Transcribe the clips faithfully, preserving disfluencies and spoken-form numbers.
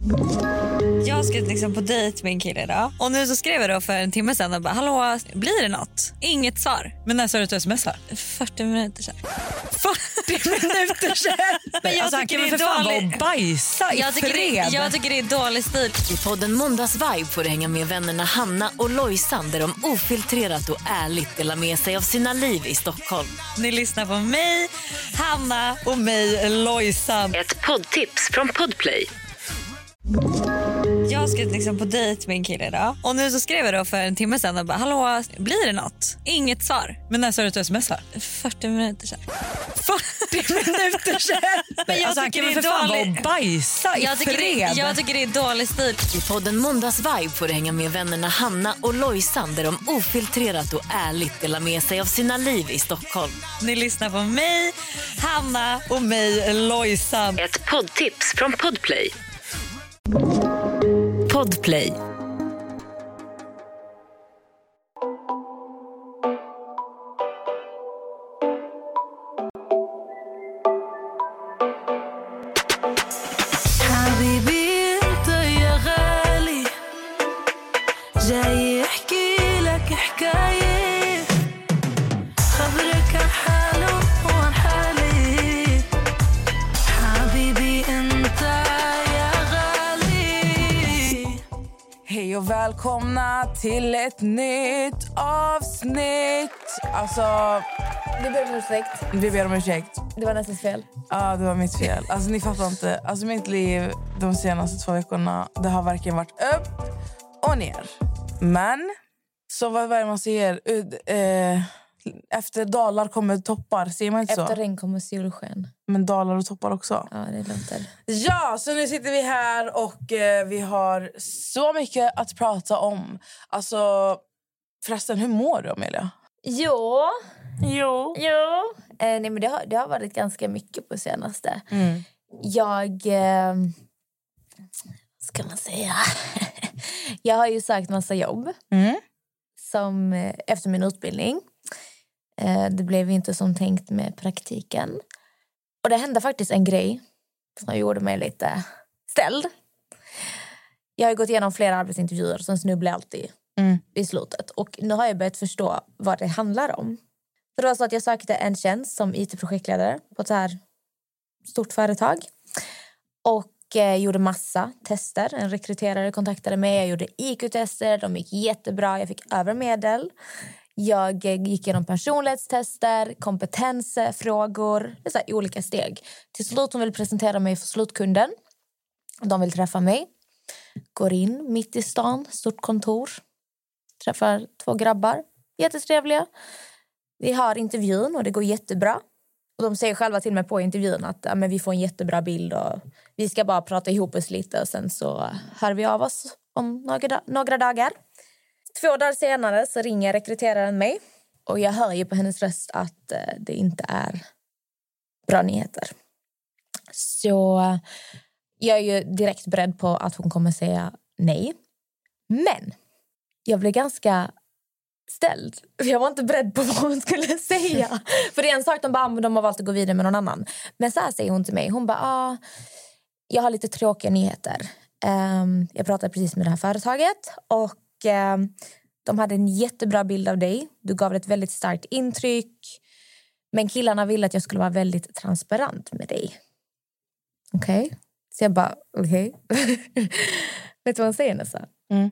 Jag ska liksom på dejt med en kille idag. Och nu så skrev jag då för en timme sedan och bara, hallå, blir det något? Inget svar. Men när sa du att du smsar? fyrtio minuter sedan. fyrtio minuter sedan? Men jag alltså, han tycker kan det väl är för fan dålig- vara och bajsa i Jag tycker, fred. det, jag tycker det är dålig stil. I podden Måndagsvibe får du hänga med vännerna Hanna och Lojsan där de ofiltrerat och ärligt delar med sig av sina liv i Stockholm. Ni lyssnar på mig, Hanna och mig, Lojsan. Ett poddtips från Podplay. Jag ska liksom på dejt med en kille idag. Och nu så skrev jag då för en timme sedan och bara, hallå, blir det något? Inget svar. Men när sa du att du smsar? fyrtio minuter sedan. fyrtio minuter sedan? Men jag alltså, han tycker kan det väl är för fan vara dålig- och bajsa i Jag tycker, fred. det, jag tycker det är dålig stil. I podden Måndagsvibe får du hänga med vännerna Hanna och Lojsan där de ofiltrerat och ärligt delar med sig av sina liv i Stockholm. Ni lyssnar på mig, Hanna och mig, Lojsan. Ett poddtips från Podplay. Podplay. حبيبي انت يا غالي جاي احكي لك حكاية خبرك عن حاله وعن حالي حبيبي انت يا غالي. Hej och välkomna till ett nytt avsnitt. Alltså, Vi ber om ursäkt. vi ber om ursäkt. Det var nästan fel. Ja, det var mitt fel. Alltså, ni fattar inte. Alltså, mitt liv de senaste två veckorna, det har verkligen varit upp och ner. Men, så vad är det man säger? Ud- eh, efter dalar kommer toppar, ser man inte Efter så? regn kommer solsken. Men dalar och toppar också. Ja, det låter. Ja, så nu sitter vi här och eh, vi har så mycket att prata om. Alltså, förresten, hur mår du, Amelia? Jo. Jo. Jo. Eh, nej, men det har, det har varit ganska mycket på senaste. Mm. Jag... Eh, ska man säga? Jag har ju sökt massa jobb. Mm. Som, eh, efter min utbildning. Eh, det blev inte som tänkt med praktiken. Och det hände faktiskt en grej som gjorde mig lite ställd. Jag har ju gått igenom flera arbetsintervjuer som snubblar alltid Mm. i slutet. Och nu har jag börjat förstå vad det handlar om. För det var så att jag sökte en tjänst som I T-projektledare på ett så här stort företag. Och eh, gjorde massa tester. En rekryterare kontaktade mig. Jag gjorde I Q-tester. De gick jättebra. Jag fick över medel. Jag eh, gick igenom personlighetstester, kompetensfrågor. Det är så här, i olika steg. Till slut hon vill presentera mig för slutkunden. De vill träffa mig. Går in mitt i stan. Stort kontor. Träffar två grabbar. Jättetrevliga. Vi har intervjun och det går jättebra. Och de säger själva till mig på intervjun att ja, men vi får en jättebra bild och vi ska bara prata ihop oss lite och sen så hör vi av oss om några, några dagar. Två dagar senare så ringer rekryteraren mig och jag hör ju på hennes röst att eh, det inte är bra nyheter. Så jag är ju direkt beredd på att hon kommer säga nej. Men jag blev ganska ställd. Jag var inte beredd på vad hon skulle säga. För det är en sak de bara, de har valt att gå vidare med någon annan. Men så här säger hon till mig. Hon bara, ah, jag har lite tråkiga nyheter. Um, jag pratade precis med det här företaget. Och um, de hade en jättebra bild av dig. Du gav ett väldigt starkt intryck. Men killarna ville att jag skulle vara väldigt transparent med dig. Okej? Okay? Så jag bara, okej. Okay. Vet du vad hon säger nästan? Mm.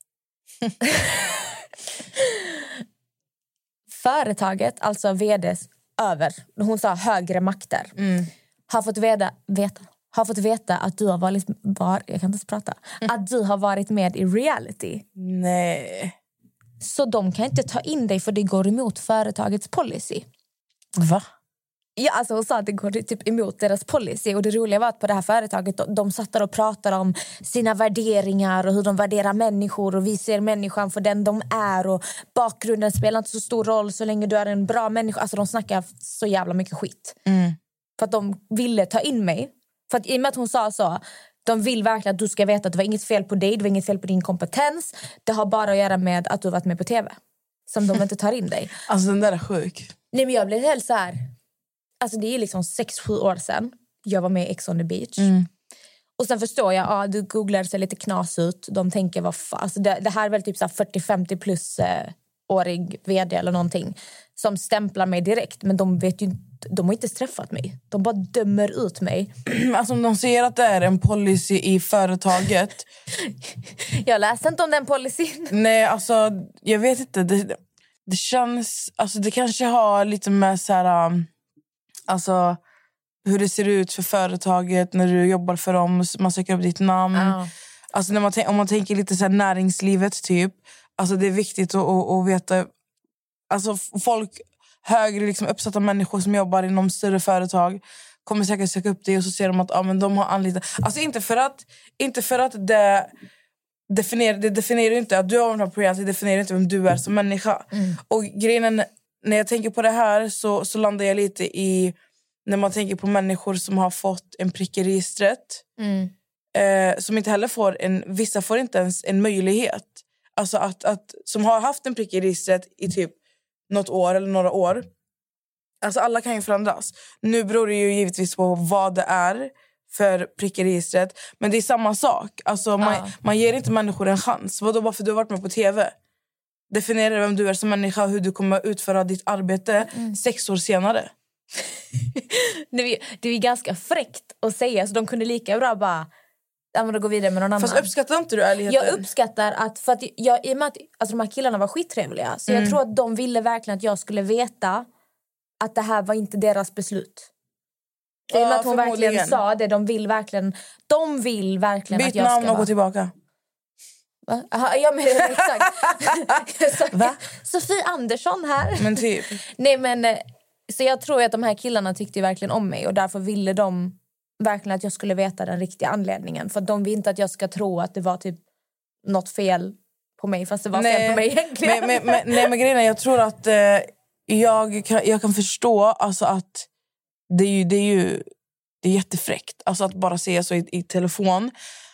Företaget, alltså vd:s över, hon sa högre makter, mm. har fått veta, veta har fått veta att du har varit var, jag kan inte ens prata, mm. att du har varit med i reality. Nej. Så de kan inte ta in dig för det går emot företagets policy. Va? Ja, alltså hon sa att det går typ emot deras policy. Och det roliga var att på det här företaget de, de satt där och pratade om sina värderingar och hur de värderar människor och vi ser människan för den de är och bakgrunden spelar inte så stor roll så länge du är en bra människa. Alltså de snackar så jävla mycket skit. Mm. För att de ville ta in mig. För att i och med att hon sa så, de vill verkligen att du ska veta att det var inget fel på dig, det var inget fel på din kompetens. Det har bara att göra med att du varit med på tv. Som de inte tar in dig. Alltså den där är sjuk. Nej, men jag blev helt så här. Alltså det är liksom sex, sju år sedan jag var med i Ex on the Beach. Mm. Och sen förstår jag, ja, du googlar sig lite knas ut. De tänker, vad fan, alltså det, det här är väl typ så här fyrtio femtio plus eh, årig vd eller någonting som stämplar mig direkt. Men de vet ju inte, de har inte träffat mig. De bara dömer ut mig. Alltså om de ser att det är en policy i företaget. Jag läste inte om den policyn. Nej, alltså jag vet inte. Det, det känns, alltså det kanske har lite med så här, um, alltså hur det ser ut för företaget när du jobbar för dem, man söker upp ditt namn. Ja. Alltså när man, om man tänker lite så här näringslivet typ, alltså det är viktigt att, att, att veta, alltså folk, högre liksom uppsatta människor som jobbar inom större företag kommer säkert söka upp det och så ser de att ja, men de har anlitat, alltså inte för att inte för att det definierar, det definierar inte att du har varit på program, det definierar inte vem du är som människa. Mm. Och grejen är, när jag tänker på det här så, så landar jag lite i när man tänker på människor som har fått en prick i registret. Mm. Eh, som inte heller får en, vissa får inte ens en möjlighet. Alltså att, att som har haft en prick i registret i typ något år eller några år. Alltså alla kan ju förändras. Nu beror det ju givetvis på vad det är för prick i registret. Men det är samma sak. Alltså man, ja. man ger inte människor en chans. Vadå bara för du har varit med på tv? Definiera vem du är som människa och hur du kommer utföra ditt arbete mm. sex år senare. det, är, det är ganska fräckt att säga. Så de kunde lika bra bara ja, men då gå vidare med någon annan. Fast uppskattar inte du ärligheten? Jag uppskattar att, för att jag, i och med att alltså, de här killarna var skittrevliga. Så mm. jag tror att de ville verkligen att jag skulle veta att det här var inte deras beslut. I och med ja, att hon verkligen sa det. De vill verkligen, de vill verkligen Byt att jag ska namn och vara. gå tillbaka. Va? Aha, ja, men exakt. Va? Sofie Andersson här. Men typ. Nej, men så jag tror att de här killarna tyckte verkligen om mig. Och därför ville de verkligen att jag skulle veta den riktiga anledningen. För de vill inte att jag ska tro att det var typ något fel på mig. Fast det var nej, fel på mig egentligen. Men, men, men, nej men grejen är, jag tror att eh, jag, kan, jag kan förstå alltså att det är ju, det är ju det är jättefräckt. Alltså att bara säga så i, i telefon.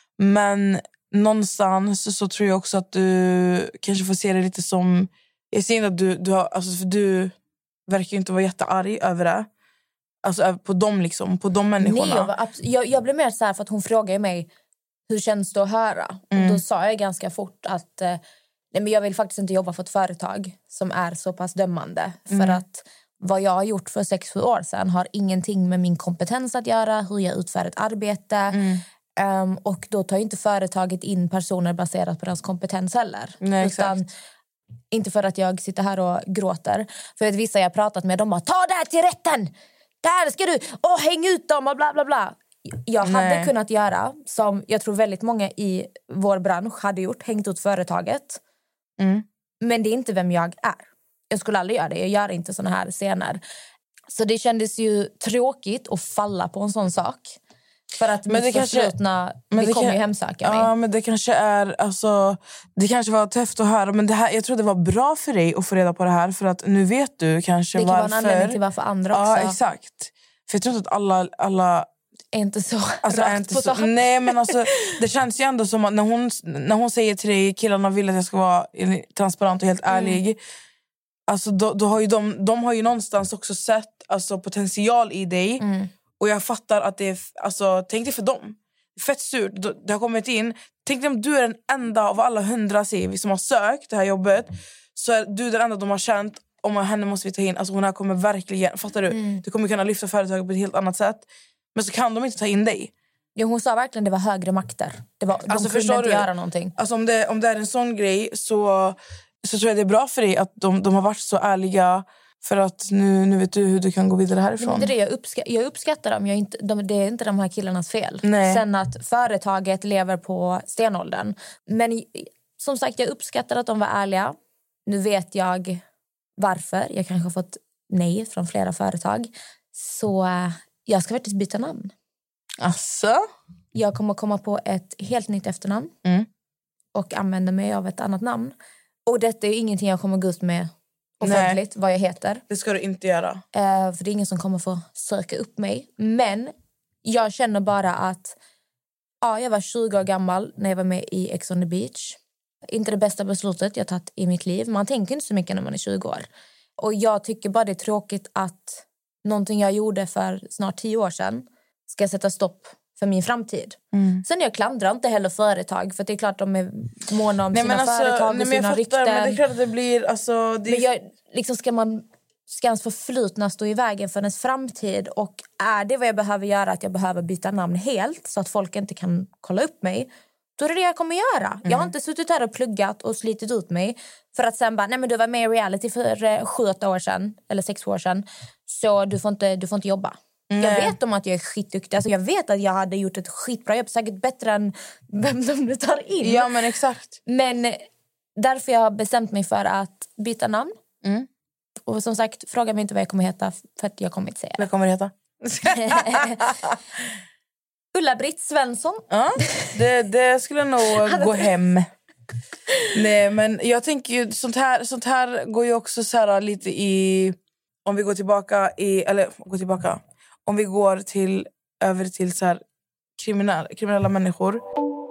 Men någonstans så, så tror jag också att du kanske får se det lite som, jag ser inte att du, du har, alltså för du verkar ju inte vara jättearg över det. Alltså på dem liksom, på de människorna. Nej, jag, var abs- jag, jag blev mer så här för att hon frågade mig hur känns det att höra. Mm. Och då sa jag ganska fort att eh, nej, men jag vill faktiskt inte jobba för ett företag som är så pass dömande. Mm. För att vad jag har gjort för sex, sju år sedan har ingenting med min kompetens att göra. Hur jag utför ett arbete. Mm. Um, och då tar ju inte företaget in personer baserat på deras kompetens heller. Nej, utan exakt. Inte för att jag sitter här och gråter. För att vissa jag pratat med, de bara, ta det här till rätten! Där ska du, åh, häng ut dem och bla bla bla. Jag hade Nej. kunnat göra som jag tror väldigt många i vår bransch hade gjort, hängt ut företaget. Mm. Men det är inte vem jag är. Jag skulle aldrig göra det, jag gör inte såna här scener. Så det kändes ju tråkigt att falla på en sån sak. För att men det förslutna, men det, det kommer ju hemsöka mig. Ja, men det kanske är, alltså, det kanske var tufft att höra. Men det här, jag tror det var bra för dig att få reda på det här. För att nu vet du kanske varför. Det kan varför. Vara en anledning till varför andra också. Ja, exakt. För jag tror inte att alla... alla är inte så alltså, är inte så, nej, men alltså, det känns ju ändå som att när hon, när hon säger till dig, killarna vill att jag ska vara transparent och helt ärlig. Mm. Alltså, då, då har ju de, de har ju någonstans också sett alltså, potential i dig. Mm. Och jag fattar att det är, alltså, tänk dig för dem. Fett surt, det har kommit in. Tänk dig om du är den enda av alla hundra C V som har sökt det här jobbet. Så är du den enda de har känt, om henne måste vi ta in. Alltså hon här kommer verkligen, fattar du? Mm. Du kommer kunna lyfta företaget på ett helt annat sätt. Men så kan de inte ta in dig. Ja, hon sa verkligen det var högre makter. Det var, de alltså, kunde inte du? göra någonting. Alltså om det, om det är en sån grej så, så tror jag det är bra för dig att de, de har varit så ärliga. För att nu, nu vet du hur du kan gå vidare härifrån. Det är det jag, uppska- jag uppskattar dem. Jag är inte, de, det är inte de här killarnas fel. Nej. Sen att företaget lever på stenåldern. Men som sagt, jag uppskattar att de var ärliga. Nu vet jag varför. Jag kanske har fått nej från flera företag. Så jag ska faktiskt byta namn. Asså? Jag kommer komma på ett helt nytt efternamn. Mm. Och använda mig av ett annat namn. Och detta är ingenting jag kommer gå ut med offentligt, Nej, vad jag heter. Det ska du inte göra. Uh, för det är ingen som kommer få söka upp mig. Men jag känner bara att ja, jag var tjugo år gammal när jag var med i Ex on the Beach. Inte det bästa beslutet jag tagit i mitt liv. Man tänker inte så mycket när man är tjugo år. Och jag tycker bara det är tråkigt att någonting jag gjorde för snart tio år sedan ska sätta stopp för min framtid. Mm. Sen jag klandrar inte heller företag, för det är klart de är måna om Nej, sina men alltså, företag och nej, men sina jag rykten. fattar, men det är klart att det blir... Alltså, det är... Men jag, liksom ska man... Ska ens förflutna stå i vägen för ens framtid? Och är det vad jag behöver göra, att jag behöver byta namn helt så att folk inte kan kolla upp mig, då är det det jag kommer göra. Mm. Jag har inte suttit här och pluggat och slitit ut mig för att sen bara, nej men du var med i reality för eh, sju, åtta år sedan eller sex år sedan, så du får inte, du får inte jobba. Mm. Jag vet om att jag är skitduktig. Alltså jag vet att jag hade gjort ett skitbra jobb, säkert bättre än vem de nu tar in. Ja, men exakt. Men därför jag har bestämt mig för att byta namn. Mm. Och som sagt, fråga mig inte vad jag kommer heta, för att jag kommer inte säga. Vad kommer det heta? Ulla-Britt Svensson. Ja, det, det skulle nog gå hem. Nej, men jag tänker ju, sånt här, sånt här går ju också så här lite i... Om vi går tillbaka i... Eller, gå tillbaka. Om vi går till, över till så här kriminella, kriminella människor.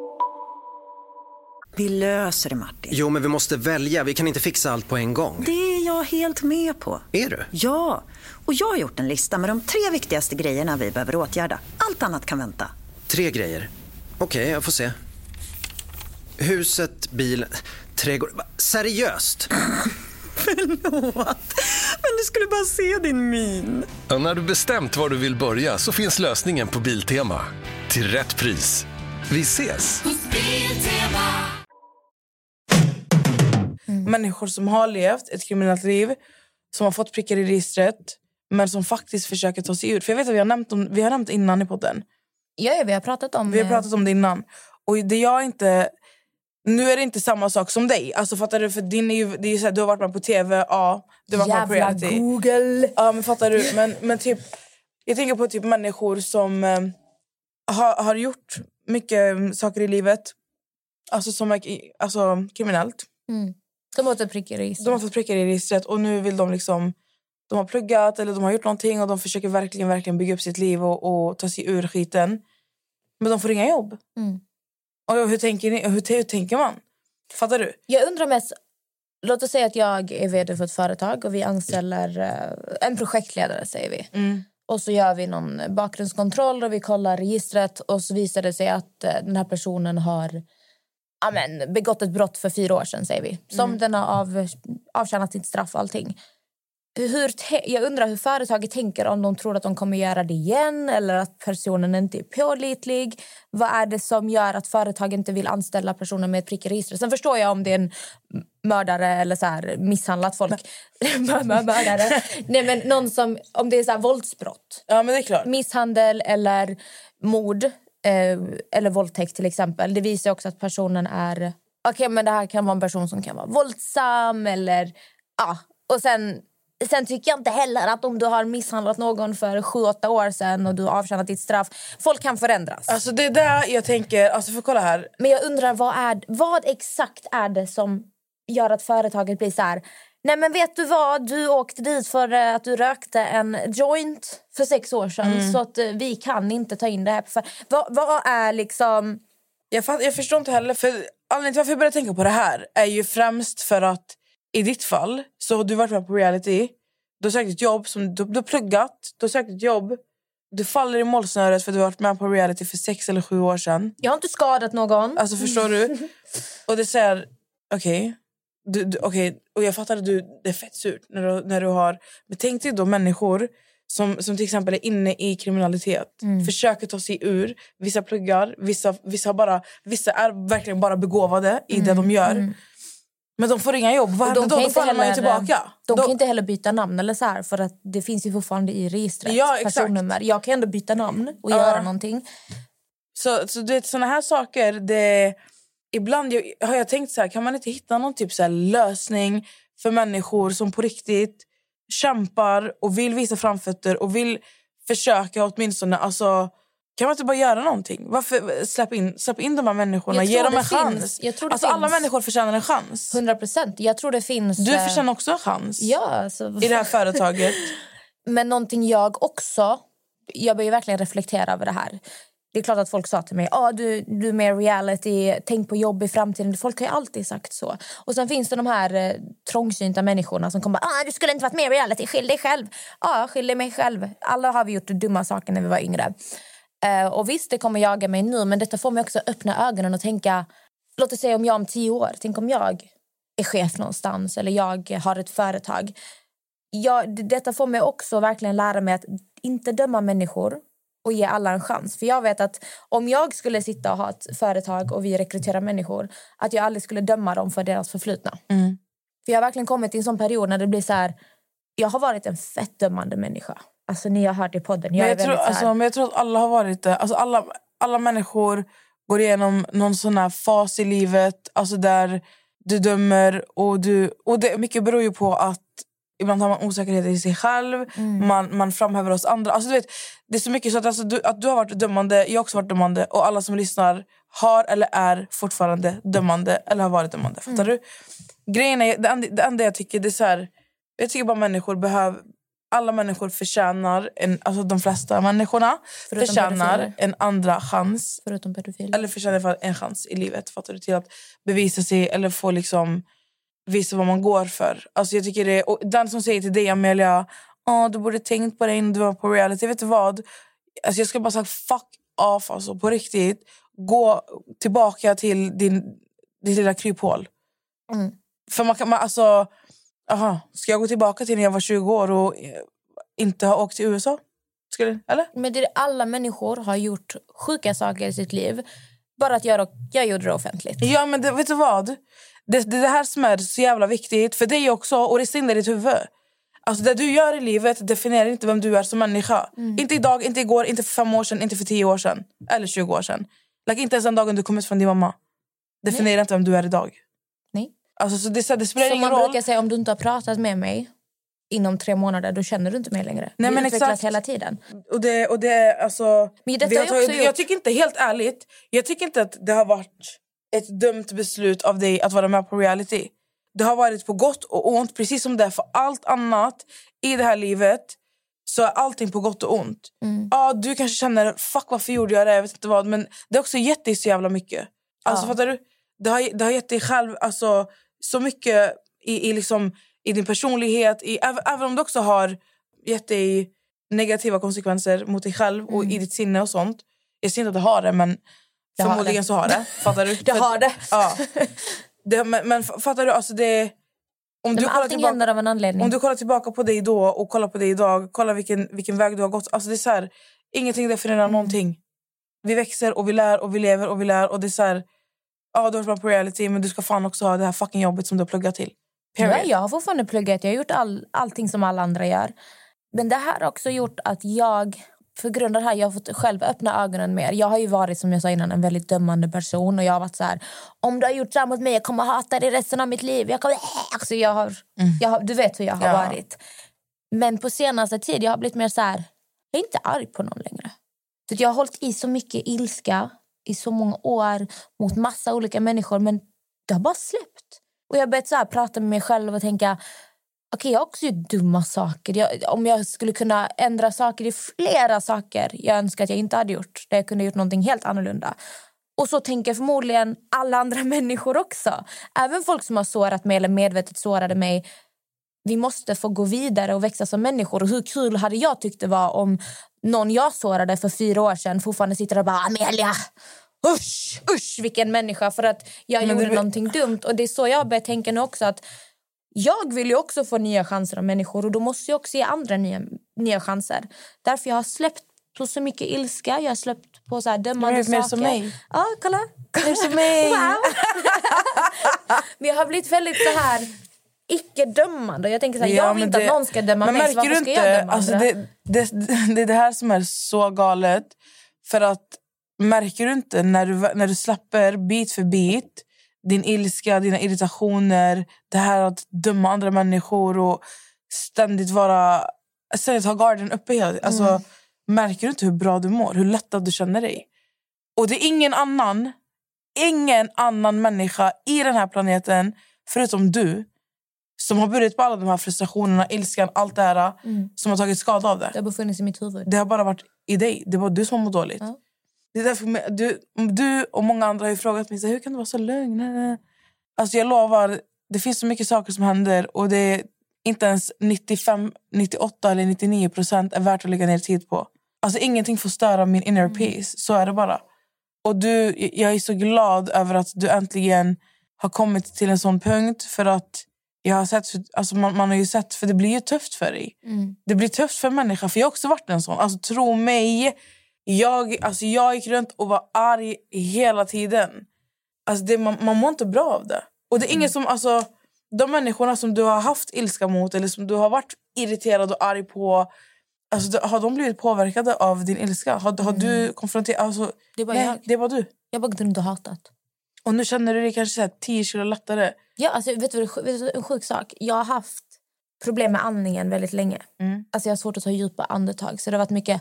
Vi löser det, Martin. Jo, men vi måste välja. Vi kan inte fixa allt på en gång. Det är jag helt med på. Är du? Ja, och jag har gjort en lista med de tre viktigaste grejerna vi behöver åtgärda. Allt annat kan vänta. Tre grejer. Okej, okay, jag får se. Huset, bil, trädgård. Seriöst? Förlåt, men du skulle bara se din min. Ja, när du bestämt var du vill börja så finns lösningen på Biltema. Till rätt pris. Vi ses! Mm. Människor som har levt ett kriminellt liv, som har fått prickar i registret, men som faktiskt försöker ta sig ut. För jag vet att vi har nämnt, om, vi har nämnt innan i podden. Ja, ja, vi har pratat om Vi har pratat om det innan. Och det jag inte... Nu är det inte samma sak som dig. Alltså fattar du? För din är ju, det är ju så här, du har varit med på tv, ja. Du har varit med på reality. Google. Ja, men fattar du? Men, men typ... Jag tänker på typ människor som eh, har, har gjort mycket saker i livet. Alltså som är alltså, kriminellt. Mm. De har fått prickar i registret. De har fått prickar i registret. Och nu vill de liksom... De har pluggat eller de har gjort någonting. Och de försöker verkligen, verkligen bygga upp sitt liv och, och ta sig ur skiten. Men de får inga jobb. Mm. Och hur tänker ni? Hur, hur tänker man? Fattar du? Jag undrar mest... Låt oss säga att jag är vd för ett företag och vi anställer uh, en projektledare, säger vi. Mm. Och så gör vi någon bakgrundskontroll och vi kollar registret och så visar det sig att uh, den här personen har amen, begått ett brott för fyra år sedan, säger vi. Som Mm. den har av, avtjänat sitt straff och allting. Hur te- jag undrar hur företaget tänker, om de tror att de kommer göra det igen eller att personen inte är pålitlig. Vad är det som gör att företag inte vill anställa personer med ett prick i registret? Sen förstår jag om det är en mördare eller så här misshandlat folk. mördare. Nej, men någon som, om det är så här våldsbrott. Ja, men det är klart. Misshandel eller mord eh, eller våldtäkt till exempel. Det visar också att personen är... Okej, okay, men det här kan vara en person som kan vara våldsam eller... Ja, och sen... Sen tycker jag inte heller att om du har misshandlat någon för sju, åtta år sedan och du har avtjänat ditt straff, folk kan förändras. Alltså det är där jag tänker, alltså för kolla här. Men jag undrar, vad, är, vad exakt är det som gör att företaget blir så här: nej men vet du vad, du åkte dit för att du rökte en joint för sex år sedan. Mm. Så att vi kan inte ta in det här. För, vad, vad är liksom... Jag, fatt, jag förstår inte heller, för anledningen till varför jag börjar tänka på det här är ju främst för att i ditt fall, så har du varit med på reality, du har sökt ett jobb, som, du, du har pluggat, du har sökt ett jobb, du faller i målsnöret för att du har varit med på reality för sex eller sju år sedan. Jag har inte skadat någon. Alltså förstår du? Och det säger, okej, okay, du, du, okay, och jag fattar att du, det är fett surt när du, när du har, men tänk dig då människor som, som till exempel är inne i kriminalitet, mm. försöker ta sig ur, vissa pluggar, vissa, vissa, bara, vissa är verkligen bara begåvade i mm. det de gör. Mm. Men de får inga jobb. Vad händer då? Då faller man ju tillbaka. De då... kan inte heller byta namn eller så här, för att det finns ju fortfarande i registret. Ja, personnummer. Jag kan ändå byta namn och uh. göra någonting. Så, så du vet, såna här saker, det... Ibland jag, har jag tänkt så här, kan man inte hitta någon typ så här lösning för människor som på riktigt kämpar och vill visa framfötter och vill försöka åtminstone, alltså... Kan man inte bara göra någonting? Varför släpp in, släpp in de här människorna? Ge dem en finns. chans. Jag tror det alltså finns. Alla människor förtjänar en chans. hundra procent. Jag tror det finns... Du förtjänar också en chans. Ja. Alltså... I det här företaget. Men någonting jag också... Jag börjar verkligen reflektera över det här. Det är klart att folk sa till mig, ah, du, du är med reality, tänk på jobb i framtiden. Folk har ju alltid sagt så. Och sen finns det de här eh, trångsynta människorna som kommer, ah, du skulle inte varit med i reality, skyll dig själv. Ja, ah, skyll dig mig själv. Alla har vi gjort dumma saker när vi var yngre. Uh, och visst, det kommer jaga mig nu, men detta får mig också öppna ögonen och tänka, låt oss säga om jag om tio år, tänk om jag är chef någonstans eller jag har ett företag. Jag, detta får mig också verkligen lära mig att inte döma människor och ge alla en chans. För jag vet att om jag skulle sitta och ha ett företag och vi rekryterar människor, att jag aldrig skulle döma dem för deras förflutna. Mm. För jag har verkligen kommit till en sån period när det blir så här, jag har varit en fett dömande människa. Alltså ni har hört i podden. Jag, men, jag är tror, så här... alltså, men jag tror att alla har varit det. Alltså, alla, alla människor går igenom någon sån här fas i livet. Alltså där du dömer och du... Och det mycket beror ju på att ibland har man osäkerhet i sig själv. Mm. Man, man framhäver oss andra. Alltså, du vet, det är så mycket så att, alltså, du, att du har varit dömande, jag har också varit dömande. Och alla som lyssnar har eller är fortfarande dömande. Eller har varit dömande. Fattar mm. du? Grejen är, det enda, det enda jag tycker, det är så här... Jag tycker bara människor behöver... Alla människor förtjänar, en, alltså de flesta människorna Förutom förtjänar pedofiler. En andra chans. Förutom pedofiler. Eller förtjänar en chans i livet, fattar du, till att bevisa sig eller få liksom visa vad man går för. Alltså jag tycker det, och den som säger till dig, Amelia, oh, du borde tänkt på det innan du var på reality, vet du vad? Alltså jag ska bara säga fuck off, alltså på riktigt. Gå tillbaka till din, din lilla kryphål. Mm. För man kan, man, alltså... Aha, ska jag gå tillbaka till när jag var tjugo år och inte ha åkt till U S A? Skulle, eller? Men det är alla människor har gjort sjuka saker i sitt liv. Bara att jag, jag gjorde det offentligt. Ja, men det, vet du vad? Det, det, det här som är så jävla viktigt för dig också, och det ständer i ditt huvud. Alltså det du gör i livet definierar inte vem du är som människa. Mm. Inte idag, inte igår, inte för fem år sedan, inte för tio år sedan. Eller tjugo år sedan. Like, inte ens den dagen du kom ut från din mamma. Definierar Nej. Inte vem du är idag. Nej. Alltså, så det, det spelar som ingen man roll. brukar säga, om du inte har pratat med mig inom tre månader, då känner du inte mig längre. Nej, vi men utvecklas exakt. hela tiden. Och det, och det alltså... Men detta vi har är också tagit, jag tycker inte, helt ärligt, jag tycker inte att det har varit ett dumt beslut av dig att vara med på reality. Det har varit på gott och ont, precis som det är för allt annat i det här livet. Så är allting på gott och ont. Mm. Ja, du kanske känner, fuck varför gjorde jag det, jag vet inte vad. Men det har också gett dig så jävla mycket. Alltså ja. Fattar du? Det har, det har gett dig själv alltså, så mycket i, i, liksom, i din personlighet. I, även, även om det också har gett dig negativa konsekvenser mot dig själv och mm. i ditt sinne och sånt. Jag ser inte att det har det, men det förmodligen har det. Så har det. Fattar du? Det har det. Ja. Det, men, men fattar du, alltså det... Om du, kollar tillbaka, av en anledning. om du kollar tillbaka på dig då och kollar på dig idag, kolla vilken, vilken väg du har gått. Alltså det är så här, ingenting definierar mm. någonting. Vi växer och vi lär och vi lever och vi lär. Och det är så här, ja du har varit på reality, men du ska fan också ha det här fucking jobbet som du har pluggat till. Ja, jag har fortfarande pluggat, jag har gjort all, allting som alla andra gör. Men det här har också gjort att jag, för grund av det här, jag har fått själv öppna ögonen mer. Jag har ju varit, som jag sa innan, en väldigt dömande person. Och jag har varit så här, om du har gjort så här mot mig, jag kommer hata dig resten av mitt liv. Jag kommer, alltså jag har, mm. jag har, du vet hur jag har ja. varit. Men på senaste tid, jag har blivit mer så här, jag är inte arg på någon längre. Så jag har hållit i så mycket ilska i så många år mot massa olika människor. Men det har bara släppt. Och jag har börjat så här prata med mig själv och tänka, okej, okay, jag har också gjort dumma saker. Jag, om jag skulle kunna ändra saker, det är flera saker jag önskar att jag inte hade gjort. Där jag kunde gjort någonting helt annorlunda. Och så tänker förmodligen alla andra människor också. Även folk som har sårat mig eller medvetet sårade mig. Vi måste få gå vidare och växa som människor. Och hur kul hade jag tyckt det var om någon jag sårade för fyra år sedan fortfarande sitter och bara, Amelia, usch, usch, vilken människa, för att jag Men gjorde det... någonting dumt. Och det är så jag börjar tänka nu också, att jag vill ju också få nya chanser av människor, och då måste jag också ge andra nya, nya chanser. Därför jag har släppt på så mycket ilska, jag har släppt på så här dömande saker. Mer som mig. Ja, kolla. Mer som mig. Wow. Men jag har blivit väldigt så här icke-dömande. Jag tänker så här, ja, jag vill inte det... att någon ska döma men mig, så varför ska inte? jag döma alltså, det, det, det är det här som är så galet. För att märker du inte när du, när du släpper bit för bit din ilska, dina irritationer, det här att döma andra människor och ständigt vara ständigt ha garden uppe hela, alltså mm. märker du inte hur bra du mår, hur lättad du känner dig? Och det är ingen annan ingen annan människa i den här planeten förutom du som har burit på alla de här frustrationerna, ilskan, allt det här mm. som har tagit skada av det. Det har befunnits i mitt huvud. Det har bara varit i dig, det var du som mår dåligt. Ja. Det är därför du, du och många andra har ju frågat mig så, hur kan du vara så lugn? Alltså jag lovar, det finns så mycket saker som händer och det är inte ens nittiofem, nittioåtta eller nittionio procent är värt att lägga ner tid på. Alltså ingenting får störa min inner peace. Så är det bara. Och du, jag är så glad över att du äntligen har kommit till en sån punkt. För att jag har sett, alltså man, man har ju sett, för det blir ju tufft för dig. Mm. Det blir tufft för människor, för jag har också varit en sån. Alltså tro mig, jag, alltså, jag gick runt och var arg hela tiden. Alltså det, man, man mår inte bra av det. Och det är mm. ingen som, alltså, de människorna som du har haft ilska mot eller som du har varit irriterad och arg på, alltså, har de blivit påverkade av din ilska? Har, har mm. du konfronterat, alltså, det är bara nej, jag. Det är bara du. Jag bara gått runt och hatat. Och nu känner du dig kanske så här tio kilo lättare. Ja, alltså, vet du vad, vet du, en sjuk sak? Jag har haft problem med andningen väldigt länge. Mm. Alltså jag har svårt att ta djupa andetag. Så det har varit mycket...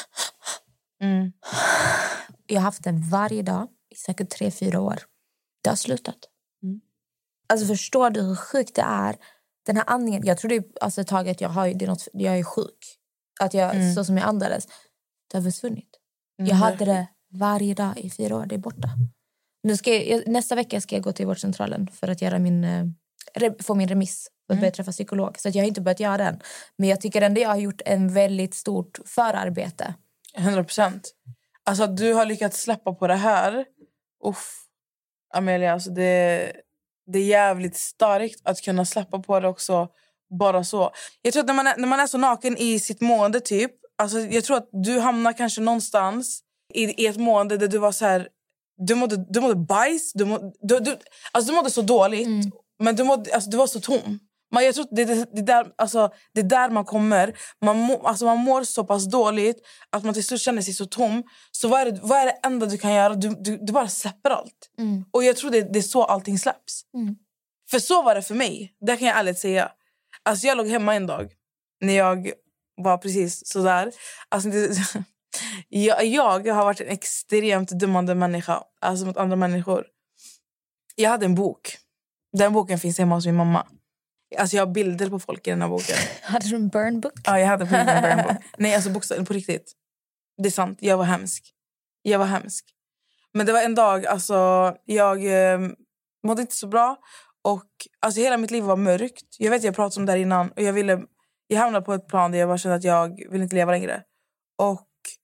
Mm. Jag har haft det varje dag i säkert tre, fyra år. Det har slutat. Mm. Alltså förstår du hur sjukt det är? Den här andningen... Jag trodde ju alltså, ett tag att jag, har, det är något, jag är sjuk. Att jag, mm. så som jag andades. Det har försvunnit. Mm. Jag hade det varje dag i fyra år. Det är borta. Nu ska jag, nästa vecka ska jag gå till vårdcentralen för att göra min, eh, få min remiss och mm. börja träffa psykolog. Så att jag har inte börjat göra den. Men jag tycker ändå jag har gjort en väldigt stort förarbete. hundra procent. Alltså att du har lyckats släppa på det här. Uff. Amelia, alltså det, det är jävligt starkt att kunna släppa på det också. Bara så. Jag tror att när man är, när man är så naken i sitt mående typ. Alltså jag tror att du hamnar kanske någonstans i, i ett mående där du var så här... Du mådde, du mådde bajs. Du mådde, du, du, alltså du mådde så dåligt. Mm. Men du, mådde, alltså du var så tom. Man, jag tror det, det, det, där, alltså, det är där man kommer. Man, må, alltså man mår så pass dåligt att man till slut känner sig så tom. Så vad är det, vad är det enda du kan göra? Du, du, du bara släpper allt. Mm. Och jag tror det, det är så allting släpps. Mm. För så var det för mig. Det kan jag ärligt säga. Alltså jag låg hemma en dag. När jag var precis sådär. Alltså det... Jag, jag har varit en extremt dömande människa. Alltså mot andra människor. Jag hade en bok. Den boken finns hemma hos min mamma. Alltså jag har bilder på folk i den här boken. Hade du en burn book? Ja, jag hade en burn book. Nej, alltså bokstavligen på riktigt. Det är sant, jag var hemsk. Jag var hemsk. Men det var en dag, alltså jag eh, mådde inte så bra. Och alltså hela mitt liv var mörkt. Jag vet, jag pratade om det här innan. Och jag ville, jag hamnade på ett plan där jag bara kände att jag vill inte leva längre. Och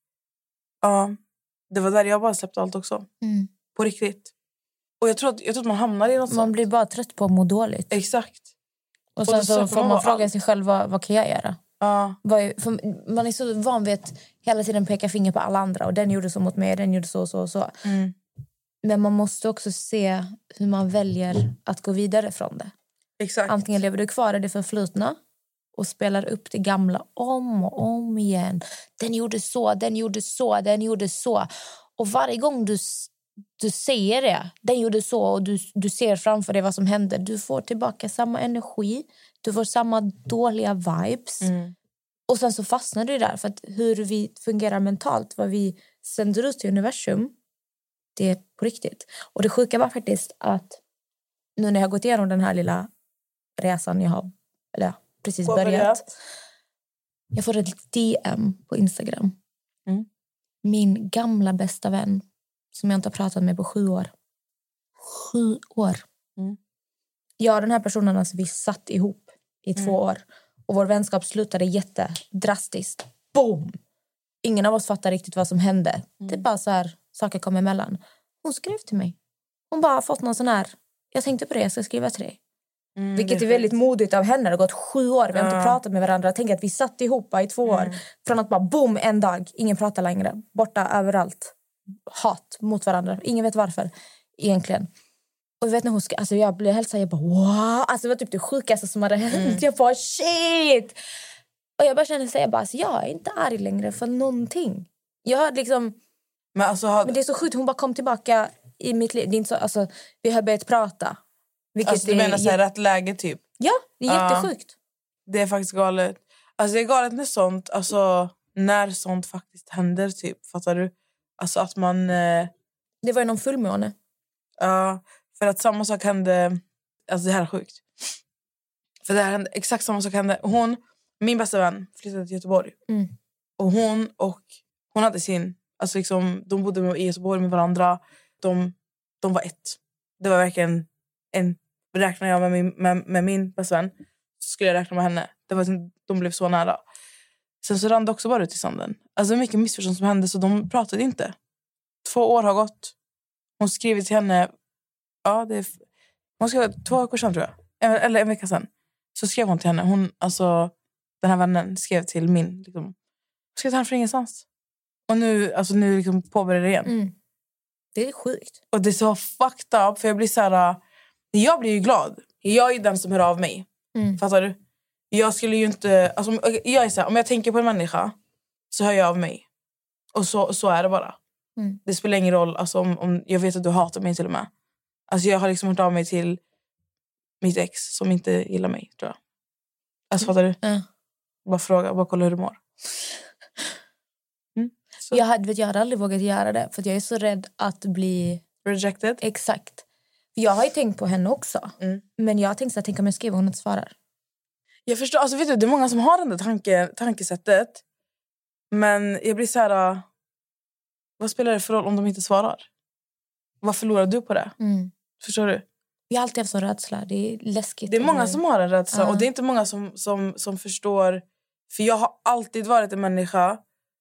ja, det var där jag bara släppte allt också. Mm. På riktigt. Och jag tror, att, jag tror att man hamnar i något Man sånt. blir bara trött på att må dåligt. Exakt. Och sen och så får man, man fråga allt. sig själv, vad, vad kan jag göra? Ja. Vad, för man är så van vid att hela tiden peka finger på alla andra. Och den gjorde så mot mig, den gjorde så och så och så. Mm. Men man måste också se hur man väljer att gå vidare från det. Exakt. Antingen lever du kvar i det förflutna och spelar upp det gamla om och om igen. Den gjorde så, den gjorde så, den gjorde så. Och varje gång du, du säger det, den gjorde så och du, du ser framför dig vad som händer. Du får tillbaka samma energi, du får samma dåliga vibes. Mm. Och sen så fastnar du där för att hur vi fungerar mentalt, vad vi sänder ut till universum, det är på riktigt. Och det sjuka var faktiskt att nu när jag har gått igenom den här lilla resan jag har, eller precis börjat. börjat. Jag får ett D M på Instagram. Mm. Min gamla bästa vän som jag inte har pratat med på sju år. Sju år. Mm. Jag och den här personen, alltså, vi satt ihop i mm. två år. Och vår vänskap slutade jättedrastiskt. Boom! Ingen av oss fattar riktigt vad som hände. Mm. Det är bara så här, saker kom emellan. Hon skrev till mig. Hon bara fått någon sån här, jag tänkte på det, jag ska skriva till dig. Mm, Vilket är, är väldigt modigt av henne. Det har gått sju år, vi har ja. inte pratat med varandra. Jag tänker att vi satt ihop i två år. Mm. Från att bara boom, en dag, ingen pratar längre. Borta överallt. Hat mot varandra. Ingen vet varför egentligen. Och jag vet när hon ska, alltså jag blev helt så här, jag bara wow. Alltså det var typ det sjukaste som hade hänt. Mm. Jag bara shit. Och jag bara kände sig, jag bara, alltså, jag är inte arg längre för någonting. Jag har liksom, men, alltså, har... men det är så sjukt, hon bara kom tillbaka i mitt liv. Det är inte så, alltså, vi har börjat prata. Vilket alltså, du menar så här, rätt läge typ? Ja, det är jättesjukt. Uh, det är faktiskt galet. Alltså det är galet när sånt, alltså när sånt faktiskt händer typ, fattar du? Alltså att man... Uh... Det var ju någon fullmåne. Ja, uh, för att samma sak hände, alltså det här är sjukt. För det här hände, exakt samma sak hände. Hon, min bästa vän, flyttade till Göteborg. Mm. Och hon och, hon hade sin, alltså liksom, de bodde i Göteborg med varandra. De, de var ett. Det var verkligen en... Räknar jag med min, med, med min bästa vän, så skulle jag räkna med henne. Det var, de blev så nära. Sen så rann det också bara ut i sanden. Alltså det är mycket missförstånd som hände så de pratade inte. Två år har gått. Hon skrev till henne... Ja, det är... Hon skrev två veckor sedan tror jag. Eller en vecka sedan. Så skrev hon till henne. Hon, alltså, den här vännen skrev till min. Liksom, hon skrev till henne för ingenstans. Och nu, alltså, nu liksom påbörjar det igen. Mm. Det är sjukt. Och det är så fucked up. För jag blir så här... Jag blir ju glad. Jag är den som hör av mig. Mm. Fattar du? Jag skulle ju inte... Alltså, jag är så här, om jag tänker på en människa så hör jag av mig. Och så, så är det bara. Mm. Det spelar ingen roll. Alltså, om, om, jag vet att du hatar mig till och med. Alltså, jag har liksom hört av mig till mitt ex som inte gillar mig, tror jag. Alltså, fattar du? Mm. Bara fråga, bara kolla hur du mår. Mm. Jag hade, vet, jag hade aldrig vågat göra det. För jag är så rädd att bli... Rejected? Exakt. Jag har ju tänkt på henne också. Mm. Men jag har tänkt så att tänk om jag skriver hon inte svarar. Jag förstår, alltså vet du, det är många som har det där tanke, tankesättet. Men jag blir så här... Vad spelar det för roll om de inte svarar? Vad förlorar du på det? Mm. Förstår du? Jag har alltid haft sån rädsla. Det är läskigt. Det är många som har en rädsla. Uh. Och det är inte många som, som, som förstår. För jag har alltid varit en människa.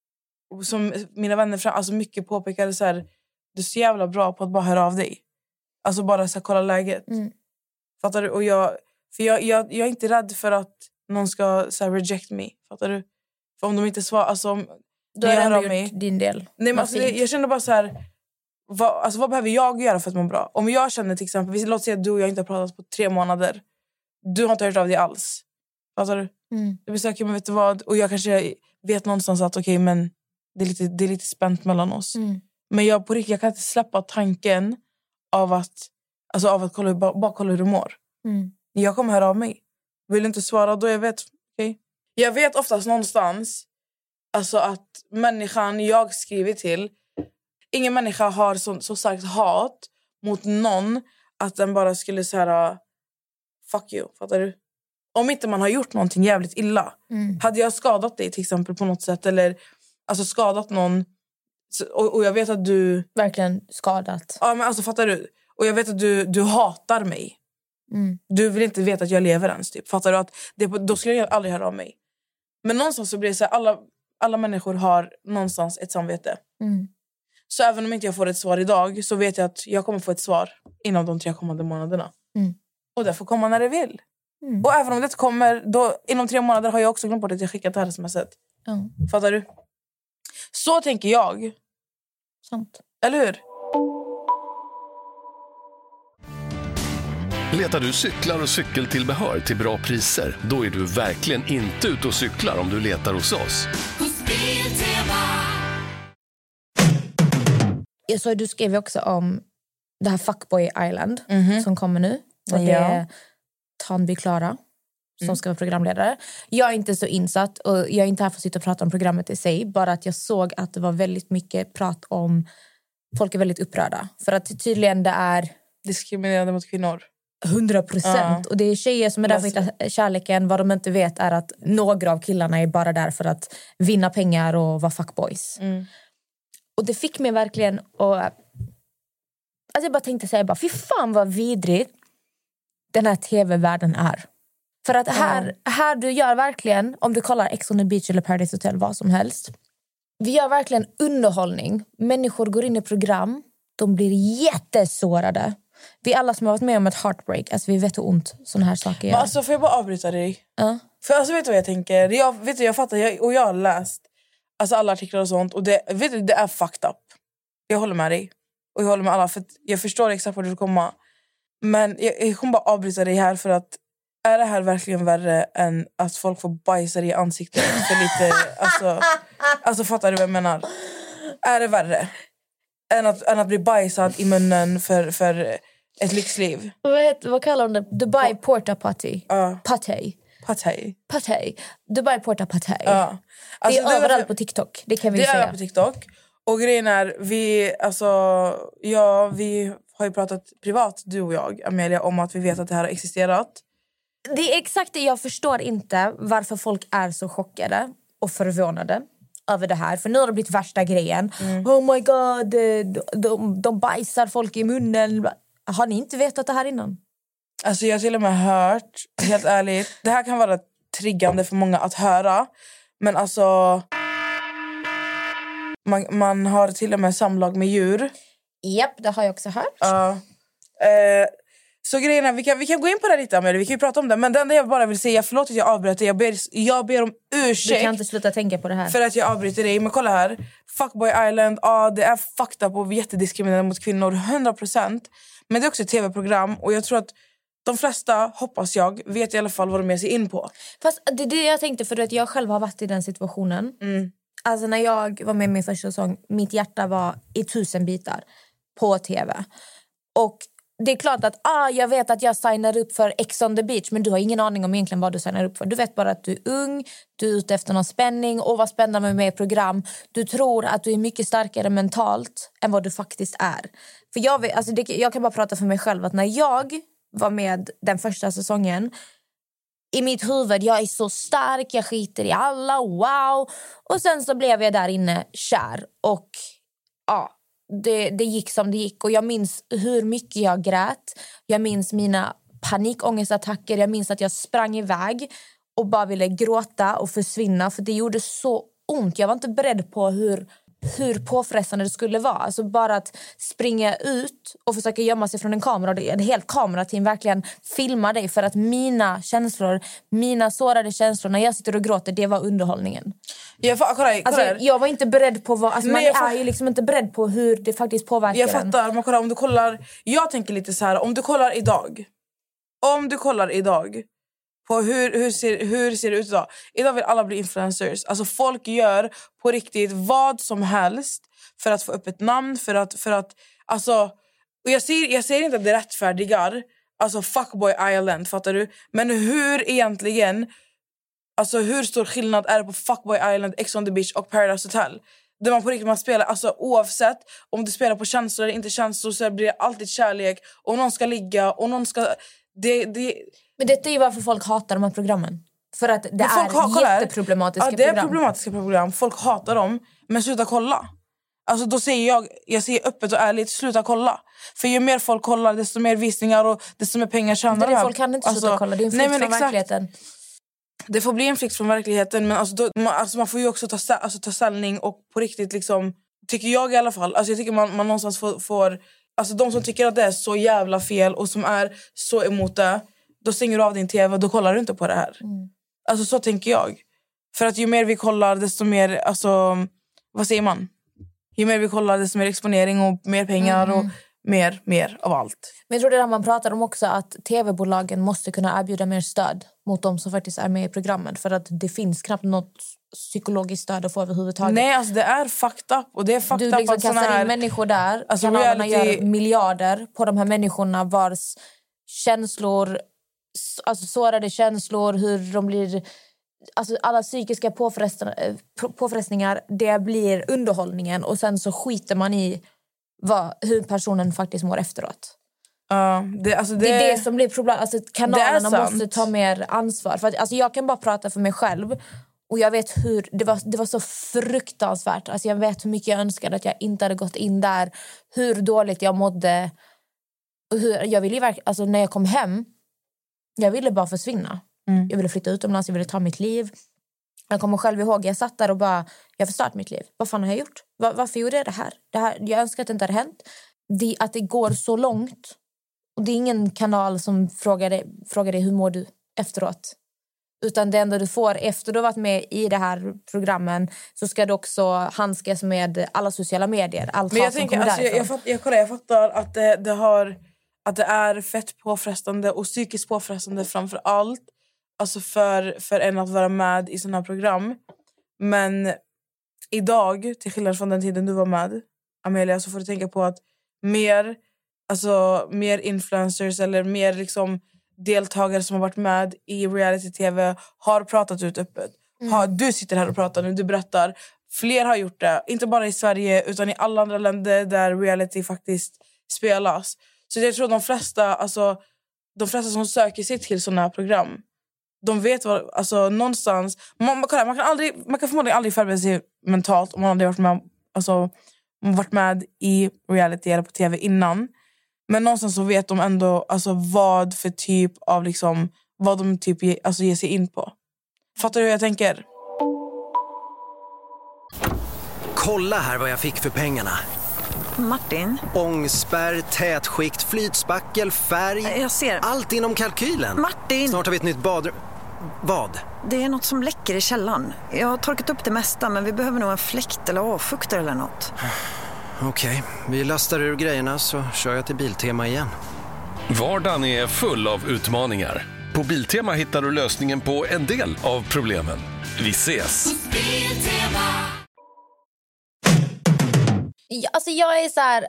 Som mina vänner fram, alltså mycket påpekade så här. Du är så jävla bra på att bara höra av dig. Alltså bara så här, kolla läget. Mm. Fattar du? Och jag, för jag, jag, jag är inte rädd för att någon ska så här, reject me. Fattar du? För om de inte svarar... Alltså, om, då har du gjort mig, din del. Nej, men alltså, jag, jag känner bara så här... Vad, alltså, vad behöver jag göra för att må bra? Om jag känner till exempel... Låt säga att du och jag inte har pratat på tre månader. Du har inte hört av dig alls. Fattar du? Mm. Jag besöker, men vet du vad? Och jag kanske vet någonstans att okej, okay, men det är, lite, det är lite spänt mellan oss. Mm. Men jag på riktigt, jag kan inte släppa tanken av att... Alltså av att kolla, bara, bara kolla hur du mår. Mm. Jag kommer höra av mig. Vill inte svara, då jag vet. Okay. Jag vet oftast någonstans alltså att människan jag skriver till, ingen människa har så, så starkt hat mot någon att den bara skulle säga fuck you, fattar du? Om inte man har gjort någonting jävligt illa. Mm. Hade jag skadat dig till exempel på något sätt eller alltså skadat någon och, och jag vet att du... Verkligen skadat. Ja, men alltså fattar du? Och jag vet att du, du hatar mig. Mm. Du vill inte veta att jag lever ens typ. Fattar du? Att det, då skulle jag aldrig höra av mig. Men någonstans så blir det så här, alla, alla människor har någonstans ett samvete. Mm. Så även om inte jag får ett svar idag så vet jag att jag kommer få ett svar inom de tre kommande månaderna. Mm. Och det får komma när det vill. Mm. Och även om det inte kommer, då, inom tre månader har jag också glömt bort att jag skickat det här smset. Mm. Fattar du? Så tänker jag. Sant. Eller hur? Letar du cyklar och cykeltillbehör till bra priser? Då är du verkligen inte ute och cyklar om du letar hos oss. Jag såg, du skrev också om det här Fuckboy Island Mm-hmm. som kommer nu. Och det är Tanby Klara som Mm. ska vara programledare. Jag är inte så insatt och jag är inte här för att sitta och prata om programmet i sig. Bara att jag såg att det var väldigt mycket prat om... Folk är väldigt upprörda. För att tydligen det är... Diskriminerande mot kvinnor. hundra procent. Ja. Och det är tjejer som är där för att hitta kärleken. Vad de inte vet är att några av killarna är bara där för att vinna pengar och vara fuckboys. Mm. Och det fick mig verkligen att... Alltså jag bara tänkte säga bara, fy fan vad vidrigt den här tv-världen är. För att här, mm. här du gör verkligen, om du kollar Ex on the Beach eller Paradise Hotel, vad som helst. Vi gör verkligen underhållning. Människor går in i program, de blir jättesårade. Vi alla som har varit med om ett heartbreak, alltså vi vet hur ont såna här saker gör. Men alltså får jag bara avbryta dig? Uh. För alltså vet du vad jag tänker? Jag, vet du, jag fattar, jag, och jag har läst alltså alla artiklar och sånt. Och det, vet du, det är fucked up. Jag håller med dig. Och jag håller med alla, för jag förstår exakt vad du kommer. Men jag, jag kommer bara avbryta dig här för att är det här verkligen värre än att folk får bajsa i ansiktet för lite, alltså, alltså fattar du vad jag menar? Är det värre än att, än att bli bajsad i munnen för, för ett lyxliv? Vad, heter, vad kallar de det? Dubai Porta Potty. Uh. Pate. Pate. Pate. Dubai Porta Pate. Uh. Alltså, det är överallt var... på TikTok, det kan vi det säga. Det är på TikTok. Och grejen är, vi, alltså, ja, vi har ju pratat privat, du och jag, Amelia, om att vi vet att det här har existerat. Det är exakt det, jag förstår inte varför folk är så chockade och förvånade över det här. För nu har det blivit värsta grejen. Mm. Oh my god, de, de, de bajsar folk i munnen. Har ni inte vetat det här innan? Alltså jag har till och med hört, helt ärligt, det här kan vara triggande för många att höra. Men alltså... Man, man har till och med samlag med djur. Japp, det har jag också hört. Ja. Uh, så grejerna, vi kan, vi kan gå in på det lite, Amelie. Vi kan ju prata om det. Men det enda jag bara vill säga, förlåt att jag avbryter. Jag ber, jag ber om ursäkt. Du kan inte sluta tänka på det här. För att jag avbryter dig. Men kolla här. Fuckboy Island, ja, det är fucked up och jättediskriminerande mot kvinnor. hundra procent. Men det är också ett tv-program. Och jag tror att de flesta, hoppas jag, vet i alla fall vad de är sig in på. Fast det är det jag tänkte, för att jag själv har varit i den situationen. Mm. Alltså när jag var med i min första säsong, mitt hjärta var i tusen bitar på tv. Och det är klart att ah, jag vet att jag signar upp för Ex on the beach, men du har ingen aning om egentligen vad du signar upp för. Du vet bara att du är ung, du är ute efter någon spänning och vad spännande med program. Du tror att du är mycket starkare mentalt än vad du faktiskt är. För jag, vet, alltså det, jag kan bara prata för mig själv att när jag var med den första säsongen, i mitt huvud, jag är så stark, jag skiter i alla, wow. Och sen så blev jag där inne kär. Och ja, det, det gick som det gick. Och jag minns hur mycket jag grät. Jag minns mina panikångestattacker. Jag minns att jag sprang iväg och bara ville gråta och försvinna. För det gjorde så ont. Jag var inte beredd på hur... hur påfrestande det skulle vara. Alltså bara att springa ut och försöka gömma sig från en kamera. En helt kamerateam verkligen filmar dig för att mina känslor, mina sårade känslor när jag sitter och gråter, det var underhållningen. Jag, kolla, kolla. Alltså, jag var inte beredd på vad... Alltså, man jag, är ju liksom inte beredd på hur det faktiskt påverkar jag fattar, men kolla, om du kollar... Jag tänker lite så här, om du kollar idag. Om du kollar idag på hur, hur, ser, hur ser det ut idag. Idag vill alla bli influencers. Alltså folk gör på riktigt vad som helst för att få upp ett namn. För att, för att alltså, och jag säger, jag säger inte att det rättfärdigar alltså Fuckboy Island, fattar du? Men hur egentligen, alltså hur stor skillnad är det på Fuckboy Island, Ex on the beach och Paradise Hotel? Där man på riktigt man spelar, alltså oavsett om du spelar på känslor eller inte känslor, så blir det alltid kärlek. Och någon ska ligga och någon ska... Det, det, Men detta är ju varför folk hatar de här programmen. För att det är ha, jätteproblematiska ja, det är program. problematiska program. Folk hatar dem. Men sluta kolla. Alltså då säger jag, jag säger öppet och ärligt, sluta kolla. För ju mer folk kollar, desto mer visningar och desto mer pengar tjänar de här. Folk kan inte sluta alltså, kolla, det är en flykt nej, från exakt. verkligheten. Det får bli en flykt från verkligheten. Men alltså, då, man, alltså, man får ju också ta, alltså, ta ställning och på riktigt liksom, tycker jag i alla fall. Alltså jag tycker man, man någonstans får, får... Alltså de som tycker att det är så jävla fel och som är så emot det, då stänger du av din tv och då kollar du inte på det här. Mm. Alltså så tänker jag. För att ju mer vi kollar, desto mer, alltså, vad säger man? Ju mer vi kollar, desto mer exponering och mer pengar mm. och mer, mer av allt. Men jag tror det där man pratar om också, att tv-bolagen måste kunna erbjuda mer stöd mot de som faktiskt är med i programmet. För att det finns knappt något psykologiskt stöd att få överhuvudtaget. Nej, alltså det är fucked up. Och det är fucked du up liksom att kastar här... in människor där. Alltså kanalerna reality... gör miljarder på de här människorna vars känslor, alltså sårade känslor, hur de blir... Alltså alla psykiska påfrestningar, det blir underhållningen. Och sen så skiter man i vad, hur personen faktiskt mår efteråt. Uh, det, alltså det... det är det som blir problem. Alltså kanalerna måste ta mer ansvar. För att, alltså jag kan bara prata för mig själv. Och jag vet hur, det var, det var så fruktansvärt. Alltså jag vet hur mycket jag önskade att jag inte hade gått in där. Hur dåligt jag mådde. Och hur, jag ville verkligen, alltså när jag kom hem, jag ville bara försvinna. Mm. Jag ville flytta utomlands, jag ville ta mitt liv. Jag kommer själv ihåg, jag satt där och bara, jag har förstört mitt liv. Vad fan har jag gjort? Var, varför gjorde jag det här? det här? Jag önskar att det inte hade hänt. Det, att det går så långt. Och det är ingen kanal som frågar dig, frågar dig hur mår du efteråt. Utan det enda du får efter du har varit med i det här programmen, så ska du också handskas med alla sociala medier. Allt Men jag som tänker, kommer alltså, jag, jag, fatt, jag, kollar, jag fattar att det, det, har, att det är fett påfrestande och psykiskt påfrestande framför allt. Alltså för, för en att vara med i sådana här program. Men idag, till skillnad från den tiden du var med, Amelia, så får du tänka på att mer, alltså, mer influencers eller mer liksom deltagare som har varit med i reality-tv har pratat ut öppet. Mm. Har, du sitter här och pratar nu, du berättar. Fler har gjort det, inte bara i Sverige utan i alla andra länder där reality faktiskt spelas. Så jag tror de flesta, alltså, de flesta som söker sig till sådana här program, de vet vad, alltså någonstans, man, man, kan, man, kan aldrig, man kan förmodligen aldrig förbereda sig mentalt om man aldrig varit med, alltså, varit med i reality eller på tv innan. Men någonstans så vet de ändå alltså, vad för typ av liksom, vad de typ ge, alltså, ger sig in på. Fattar du hur jag tänker? Kolla här vad jag fick för pengarna. Martin? Ångspärr, tätskikt, flytspackel, färg. Jag ser. Allt inom kalkylen. Martin! Snart har vi ett nytt badrum. Vad? Det är något som läcker i källaren. Jag har torkat upp det mesta, men vi behöver nog en fläkt eller avfuktare eller något. Okej, vi lastar ur grejerna så kör jag till Biltema igen. Vardagen är full av utmaningar. På Biltema hittar du lösningen på en del av problemen. Vi ses! Ja, alltså jag är så här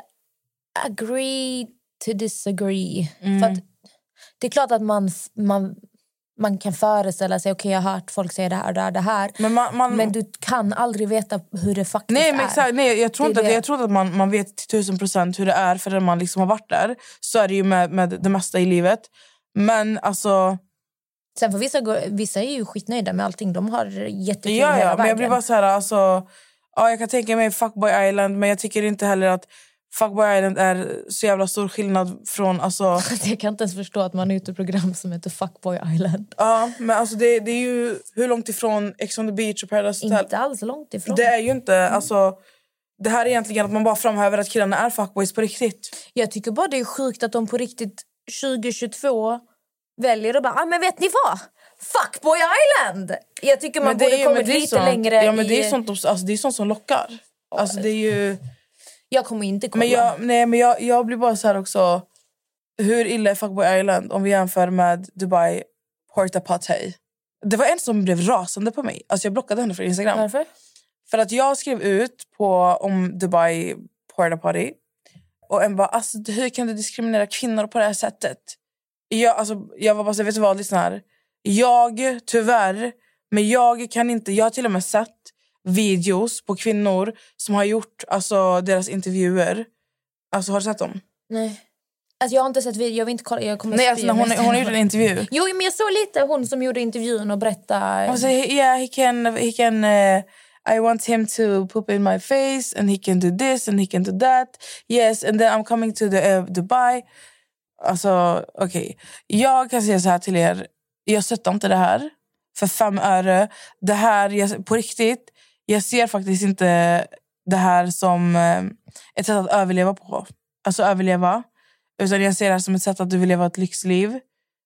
agree to disagree. Mm. För att det är klart att man, man, man kan föreställa sig, okej, okay, jag har hört folk säga det här och det här, det här. Men, man, man... men du kan aldrig veta hur det faktiskt nej, men är. exakt, nej, jag tror inte det att, jag tror att man, man vet till tusen procent hur det är för när man liksom har varit där. Så är det ju med, med det mesta i livet. Men alltså... Sen för vissa, vissa är ju skitnöjda med allting. De har jättekul ja, hela ja, men jag blir vägen. bara så här, alltså... Ja, jag kan tänka mig Fuckboy Island, men jag tycker inte heller att Fuckboy Island är så jävla stor skillnad från... Alltså... Jag kan inte ens förstå att man är ute i program som heter Fuckboy Island. Ja, men alltså det, det är ju hur långt ifrån Ex on the Beach och Paradise Hotel. Inte alls långt ifrån. Det är ju inte, mm. alltså... Det här är egentligen att man bara framhäver att killarna är fuckboys på riktigt. Jag tycker bara det är sjukt att de på riktigt tjugo tjugotvå väljer att bara, ah, men vet ni vad? Fuckboy Island! Jag tycker man borde komma lite sånt, längre. Ja, men i... det är sånt, alltså, det är sånt som lockar. Oh, alltså det är ju... Jag kommer inte kolla. Men jag, nej, men jag, jag blir bara så här också... Hur illa är Fuckboy Island om vi jämför med Dubai Porta Potty? Det var en som blev rasande på mig. Alltså jag blockade henne från Instagram. Varför? För att jag skrev ut på, om Dubai Porta Potty. Och en bara, alltså, hur kan du diskriminera kvinnor på det här sättet? Jag, alltså, jag var bara så, vet du vad, lyssna här. Jag, tyvärr, men jag kan inte... Jag har till och med sett videos på kvinnor som har gjort alltså, deras intervjuer. Alltså, har du sett dem? Nej. Alltså, jag har inte sett video, jag vill inte kolla. Jag kommer Nej, alltså, hon, hon har gjort en intervju. Jo, men jag såg lite hon som gjorde intervjun och berättade... Alltså, yeah, he can... He can uh, I want him to poop in my face and he can do this and he can do that. Yes, and then I'm coming to the, uh, Dubai. Alltså, okej. Okay. Jag kan säga så här till er. Jag stöttar inte det här för fem öre. Det här, jag, på riktigt, jag ser faktiskt inte det här som eh, ett sätt att överleva på. Alltså överleva. Utan jag ser det här som ett sätt att du vill leva ett lyxliv.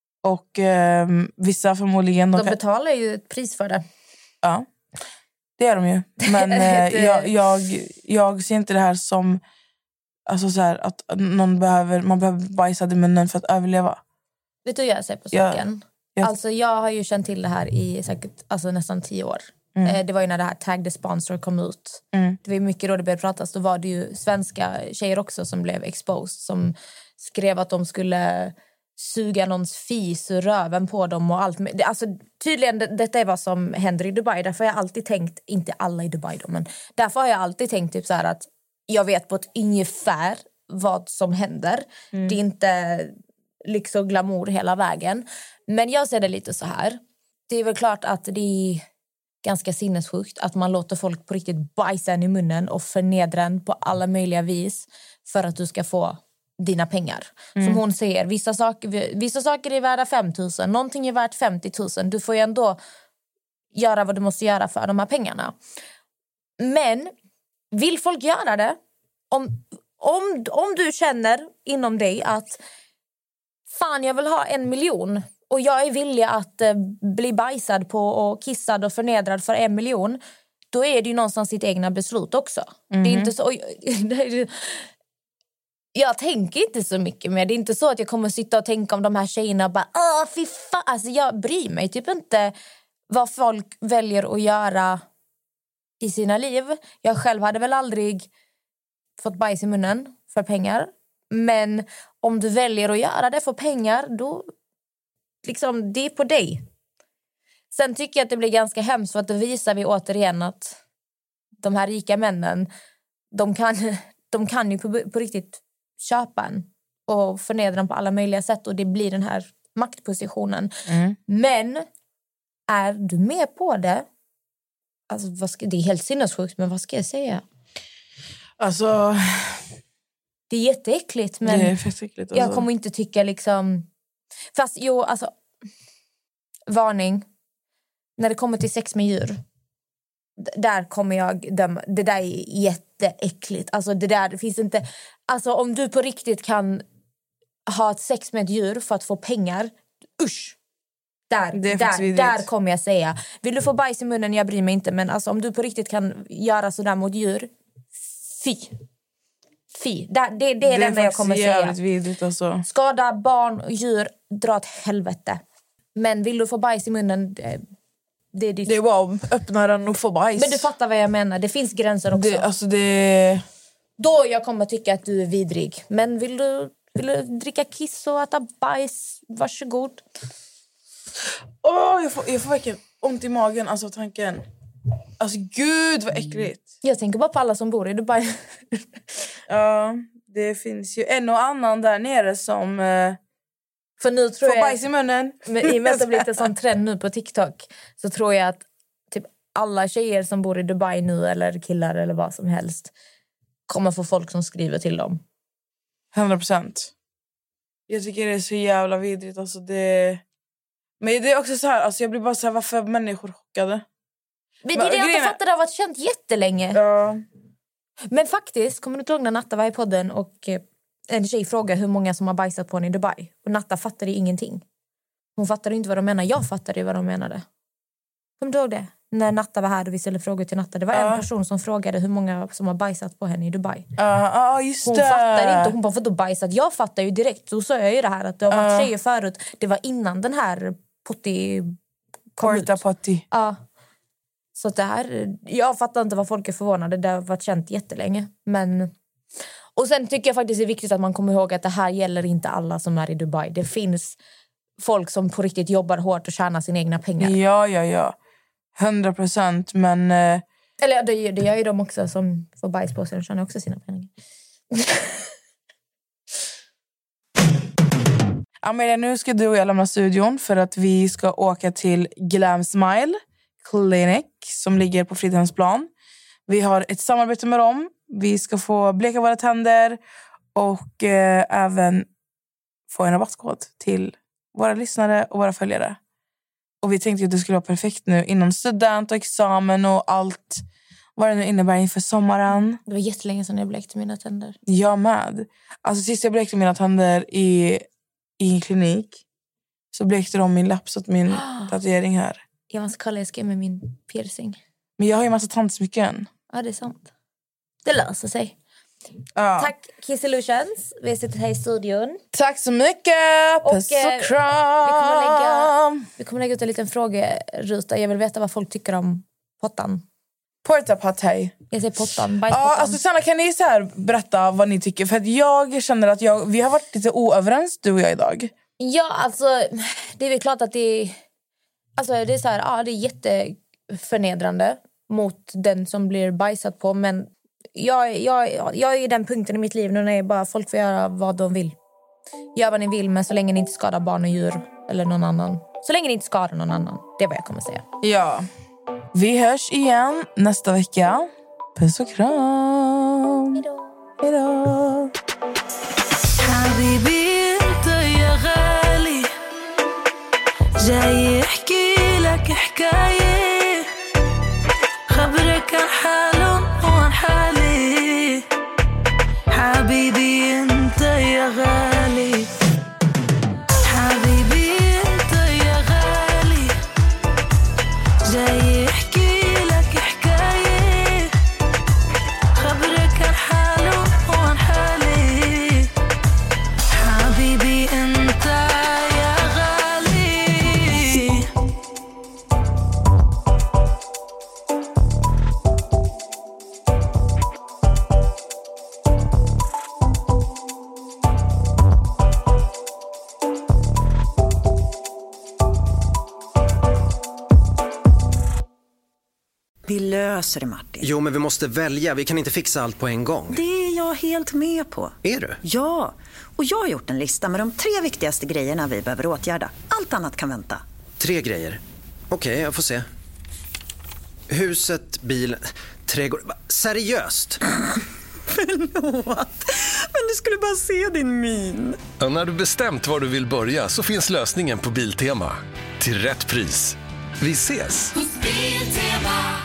Och eh, vissa förmodligen... De, de kan... betalar ju ett pris för det. Ja, det är de ju. Men eh, jag, jag, jag ser inte det här som... Alltså så här, att någon behöver, man behöver bajsa i munnen för att överleva. Vet du hur jag ser på saken? Ja, jag... Alltså jag har ju känt till det här i säkert, alltså nästan tio år. Mm. Eh, det var ju när det här Tag the Sponsor kom ut. Mm. Det var mycket då det började pratas. Då var det ju svenska tjejer också som blev exposed. Som skrev att de skulle suga någons fis ur röven på dem och allt. Alltså tydligen, det, detta är vad som händer i Dubai. Därför har jag alltid tänkt, inte alla i Dubai då, men därför har jag alltid tänkt typ så här att jag vet på ett ungefär vad som händer. Mm. Det är inte liksom glamour hela vägen. Men jag ser det lite så här. Det är väl klart att det är ganska sinnessjukt att man låter folk på riktigt bajsa i munnen och förnedra en på alla möjliga vis för att du ska få dina pengar. Mm. Som hon säger, vissa saker, vissa saker är värda fem tusen, någonting är värt femtio tusen. Du får ju ändå göra vad du måste göra för de här pengarna. Men vill folk göra det? Om, om, om du känner inom dig att fan, jag vill ha en miljon och jag är villig att eh, bli bajsad på och kissad och förnedrad för en miljon, då är det ju någonstans sitt egna beslut också. Mm-hmm. Det är inte så... Jag tänker inte så mycket mer. Det är inte så att jag kommer sitta och tänka om de här tjejerna och bara, åh, fy fan. Alltså, jag bryr mig typ inte vad folk väljer att göra i sina liv. Jag själv hade väl aldrig fått bajs i munnen för pengar. Men om du väljer att göra det för pengar, då liksom, det är på dig. Sen tycker jag att det blir ganska hemskt för att då visar vi återigen att de här rika männen, de kan, de kan ju på, på riktigt köpa en och förnedra den på alla möjliga sätt, och det blir den här maktpositionen. Mm. Men är du med på det? Alltså, vad ska, det är helt sinnessjukt, men vad ska jag säga? Alltså... Det är jätteäckligt, men det är fett äckligt, alltså. Jag kommer inte tycka liksom... Fast jo, alltså... Varning. När det kommer till sex med djur. D- där kommer jag döma. Det där är jätteäckligt. Alltså det där, det finns inte... Alltså om du på riktigt kan ha ett sex med ett djur för att få pengar, usch! Där, där, där kommer jag säga. Vill du få bajs i munnen, jag bryr mig inte. Men alltså, om du på riktigt kan göra sådär mot djur, fy. Fy. Där, det, det är det enda jag kommer säga. Vidrigt, alltså. Skada barn och djur, dra åt helvete. Men vill du få bajs i munnen, det, det är ditt... Det är wow, öppna den och få bajs. Men du fattar vad jag menar, det finns gränser också. Det, alltså det... Då jag kommer tycka att du är vidrig. Men vill du, vill du dricka kiss och äta bajs, varsågod. Åh, oh, jag får, jag får verkligen ont i magen, alltså tanken. Alltså gud vad äckligt. Jag tänker bara på alla som bor i Dubai. Ja, det finns ju en och annan där nere som uh, För nu tror får jag, bajs i munnen. Men i och med att det blir lite sån trend nu på TikTok, så tror jag att typ alla tjejer som bor i Dubai nu, eller killar eller vad som helst, kommer få folk som skriver till dem. hundra procent. Jag tycker det är så jävla vidrigt, alltså det... Men det är också så här, alltså jag blir bara så här, varför är människor chockade? Men det är det jag inte fattar, det har varit känt jättelänge. Ja. Men faktiskt, kommer du inte ihåg när Natta var i podden och eh, en tjej frågade hur många som har bajsat på henne i Dubai? Och Natta fattade ingenting. Hon fattade inte vad de menade, jag fattade vad de menade. Kommer du ihåg det? När Natta var här och vi ställde frågor till Natta. Det var ja. en person som frågade hur många som har bajsat på henne i Dubai. Ja, uh, uh, just hon det. fattar inte, hon bara, för då bajsat. Jag fattar ju direkt, så sa jag ju det här att det har varit uh. tjejer förut. Det var innan den här potti kom Porta ut. potti. Ja. Så det här, jag fattar inte vad folk är förvånade. Det har varit känt jättelänge. Men... Och sen tycker jag faktiskt det är viktigt att man kommer ihåg att det här gäller inte alla som är i Dubai. Det finns folk som på riktigt jobbar hårt och tjänar sina egna pengar. Ja, ja, ja. Hundra procent, men... Uh... Eller det, det gör ju de också som får bajs på sig och tjänar också sina pengar. Amelia, nu ska du och jag lämna studion för att vi ska åka till Glam Smile Clinic som ligger på Fridhemsplan. Vi har ett samarbete med dem. Vi ska få bleka våra tänder och eh, även få en rabattkod till våra lyssnare och våra följare. Och vi tänkte att det skulle vara perfekt nu innan student och examen och allt vad det nu innebär inför sommaren. Det var jättelänge sedan jag blekte mina tänder. Jag med. Alltså sist jag blekte mina tänder i, i en klinik så blekte de min lapp så att min tatuering här. Jag måste kolla, jag ska med min piercing. Men jag har ju massa tandsmycken. Ja, det är sant. Det löser sig. Ja. Tack Kiss Illusions. Vi sitter här i studion. Tack så mycket. Puss och, och eh, kram. Vi kommer, lägga, vi kommer lägga ut en liten frågeruta. Jag vill veta vad folk tycker om pottan. Porta potty. Jag säger pottan, bajspottan. Ja, alltså Sanna, kan ni så här berätta vad ni tycker? För att jag känner att jag, vi har varit lite oöverens, du och jag idag. Ja, alltså det är väl klart att det är... Alltså det är så här, ja, det är jätteförnedrande mot den som blir bajsat på. Men jag, jag, jag är i den punkten i mitt liv nu när bara folk får göra vad de vill. Gör vad ni vill, men så länge ni inte skadar barn och djur eller någon annan. Så länge ni inte skadar någon annan. Det är vad jag kommer säga. Ja. Vi hörs igen nästa vecka. Puss och kram. Hejdå. Hejdå. حبيبي انت يا غالي جاي احكي لك حكاية خبرك عن حالهم وعن حالي حبيبي انت يا غالي حبيبي انت يا غالي جاي احكي لك حكاية خبرك عن حالهم وعن حالي حبيبي انت يا غالي Vi löser det, Martin. Jo, men vi måste välja. Vi kan inte fixa allt på en gång. Det är jag helt med på. Är du? Ja, och jag har gjort en lista med de tre viktigaste grejerna vi behöver åtgärda. Allt annat kan vänta. Tre grejer. Okej, okay, jag får se. Huset, bilen, trädgård. Seriöst? Förlåt, men du skulle bara se din min. Ja, när du bestämt var du vill börja så finns lösningen på Biltema. Till rätt pris. Vi ses! Biltema.